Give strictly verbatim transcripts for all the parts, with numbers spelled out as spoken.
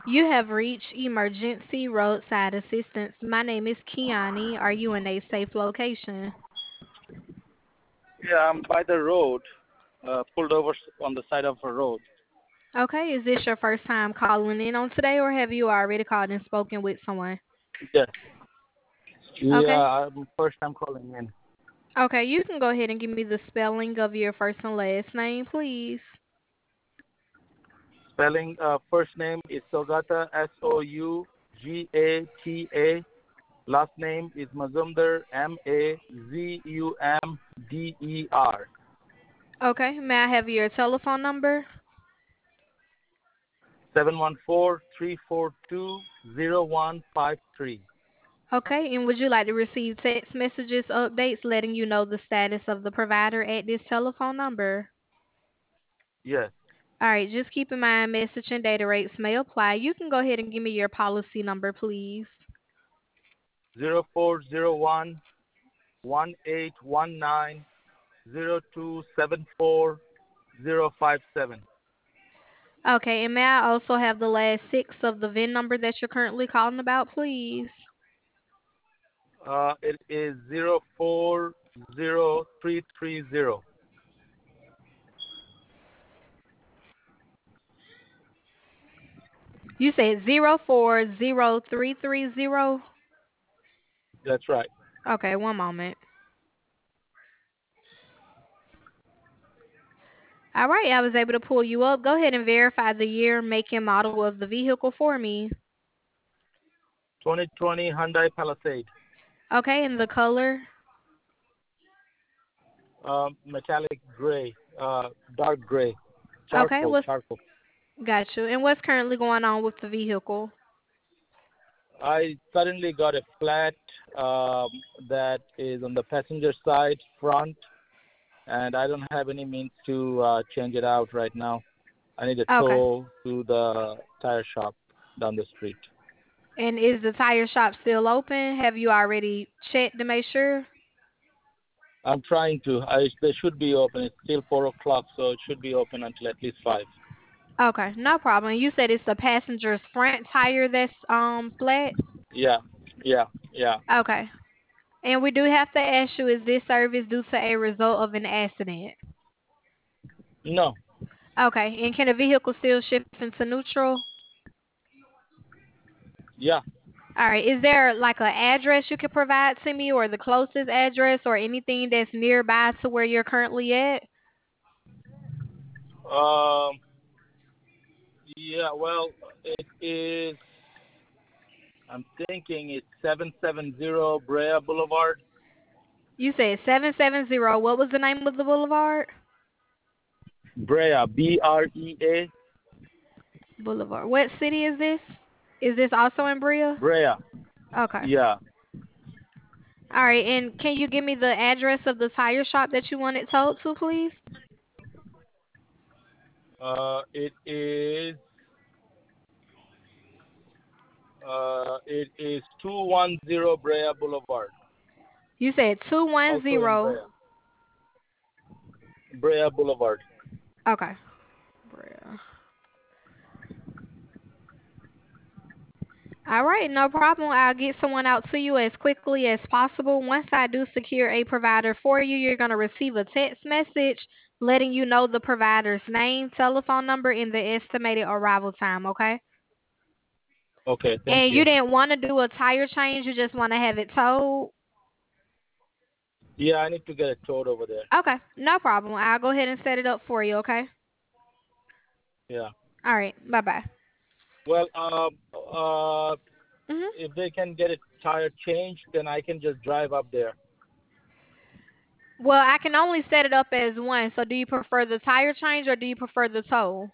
You have reached emergency roadside assistance. My name is Kiani. Are you in a safe location? Yeah, I'm by the road, uh, pulled over s- on the side of a road. Okay, is this your first time calling in on today or have you already called and spoken with someone? Yes. Yeah, Okay. I'm first time calling in. Okay, you can go ahead and give me the spelling of your first and last name, please. Spelling uh, first name is Sogata, S O U G A T A. Last name is Mazumder, M A Z U M D E R. Okay, may I have your telephone number? seven one four, three four two, zero one five three. Okay, and would you like to receive text messages, updates letting you know the status of the provider at this telephone number? Yes. All right, just keep in mind message and data rates may apply. You can go ahead and give me your policy number, please. Zero four zero one one eight one nine zero two seven four zero five seven. Okay, and may I also have the last six of the V I N number that you're currently calling about, please? Uh, it is zero four zero three three zero. You said zero four zero three three zero. That's right. Okay, one moment. All right, I was able to pull you up. Go ahead and verify the year, make, and model of the vehicle for me. twenty twenty Hyundai Palisade. Okay, and the color. Um, metallic gray, uh, dark gray, Okay, charcoal, what's charcoal. got you? And what's currently going on with the vehicle? I suddenly got a flat um, that is on the passenger side front, and I don't have any means to uh, change it out right now. I need a Okay. tow to the tire shop down the street. And is the tire shop still open? Have you already checked to make sure? I'm trying to. I they should be open. It's still four o'clock, so it should be open until at least five. Okay, no problem. You said it's the passenger's front tire that's um flat? Yeah, yeah, yeah. Okay. And we do have to ask you, is this service due to a result of an accident? No, Okay. And can the vehicle still shift into neutral? yeah. All right. Is there like an address you could provide to me or the closest address or anything that's nearby to where you're currently at? Um, yeah. Well, it is. I'm thinking it's seven seven zero Brea Boulevard, You said seven seven zero. What was the name of the boulevard? Brea, B R E A, Boulevard. What city is this? Is this also in Brea? Brea. Okay. Yeah. All right. And can you give me the address of the tire shop that you want it sold to, please? Uh, it is. Uh, it is two one zero Brea Boulevard, You said also in two one zero. Brea. Brea Boulevard. Okay. Brea. All right, no problem. I'll get someone out to you as quickly as possible. Once I do secure a provider for you, you're going to receive a text message letting you know the provider's name, telephone number, and the estimated arrival time, okay? Okay. Thank And you you. didn't want to do a tire change, you just want to have it towed? Yeah, I need to get it towed over there. Okay, no problem. I'll go ahead and set it up for you, okay? Yeah. All right, bye-bye. Well, uh, uh, Mhm. if they can get a tire changed, then I can just drive up there. Well, I can only set it up as one. So do you prefer the tire change or do you prefer the tow?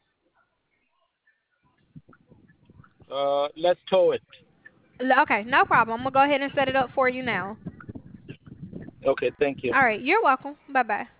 Uh, let's tow it. L- Okay, no problem. I'm going to go ahead and set it up for you now. Okay. Thank you. All right, you're welcome. Bye bye.